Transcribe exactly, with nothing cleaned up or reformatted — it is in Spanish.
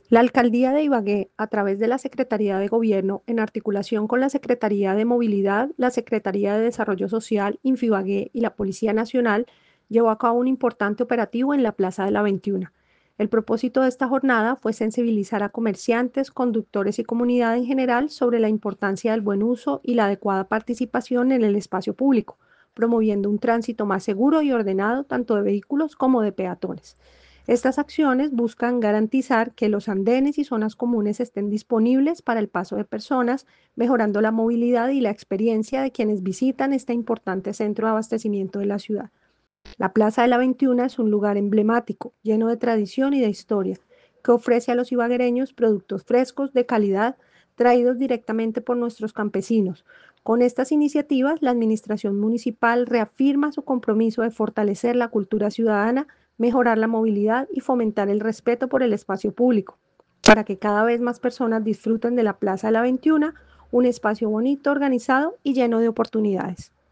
La Alcaldía de Ibagué, a través de la Secretaría de Gobierno, en articulación con la Secretaría de Movilidad, la Secretaría de Desarrollo Social, Infibagué y la Policía Nacional, llevó a cabo un importante operativo en la Plaza de la veintiuna. El propósito de esta jornada fue sensibilizar a comerciantes, conductores y comunidad en general sobre la importancia del buen uso y la adecuada participación en el espacio público, promoviendo un tránsito más seguro y ordenado tanto de vehículos como de peatones. Estas acciones buscan garantizar que los andenes y zonas comunes estén disponibles para el paso de personas, mejorando la movilidad y la experiencia de quienes visitan este importante centro de abastecimiento de la ciudad. La Plaza de la veintiuna es un lugar emblemático, lleno de tradición y de historia, que ofrece a los ibaguereños productos frescos, de calidad, traídos directamente por nuestros campesinos. Con estas iniciativas, la Administración Municipal reafirma su compromiso de fortalecer la cultura ciudadana, mejorar la movilidad y fomentar el respeto por el espacio público, para que cada vez más personas disfruten de la Plaza de la veintiuna, un espacio bonito, organizado y lleno de oportunidades.